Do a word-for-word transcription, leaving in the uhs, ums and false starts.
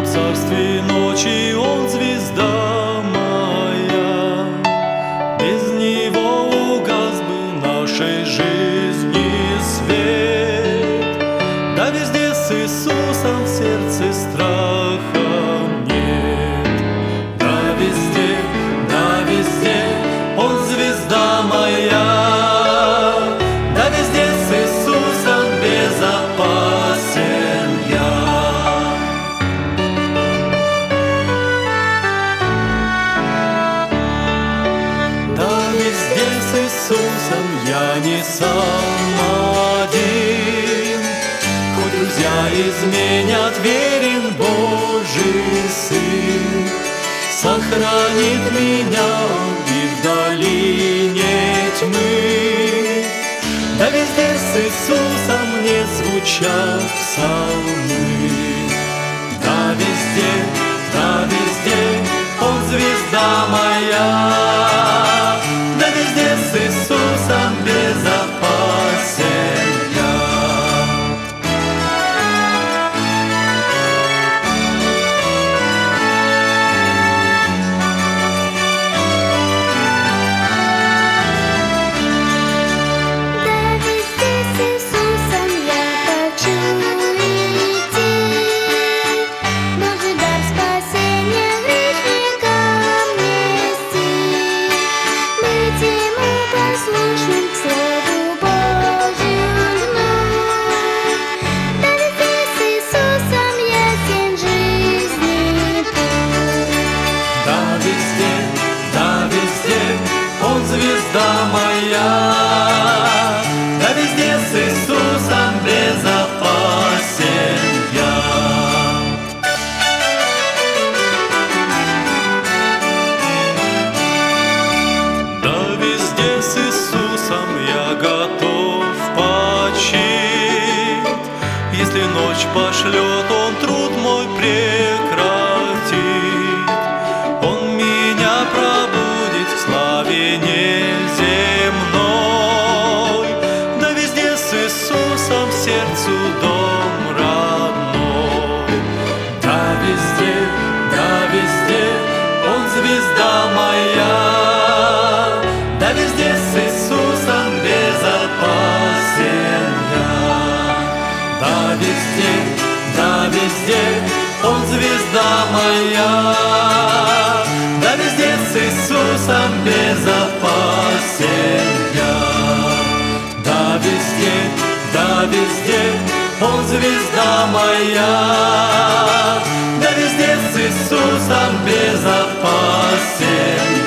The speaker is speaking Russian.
царстве ночи Он звезда моя. Без Него угас бы нашей жизни свет. Да везде с Иисусом в сердце страха нет. Да везде, да везде Он звезда моя. Да везде с Иисусом безопасен я. Да везде с Иисусом я не сам один. Хоть друзья изменят, верен Божий Сын. Сохранит меня и в долине тьмы. Да везде с Иисусом не звучат псалмы. Да везде, да везде Он звезда моя. Да везде с Иисусом безопасен я. Звезда моя, да везде с Иисусом безопасен я. Да везде с Иисусом я готов почить. Если ночь пошлет Он труд мой прекратит. Он меня пробудит в славе неземной. Да везде с Иисусом сердцу дом родной. Да везде, да везде Он звезда моя. Да везде с Иисусом безопасен я. Да везде, да везде Он звезда моя. Да везде с Иисусом безопасен я. Да везде, да везде Он звезда моя. Да везде с Иисусом безопасен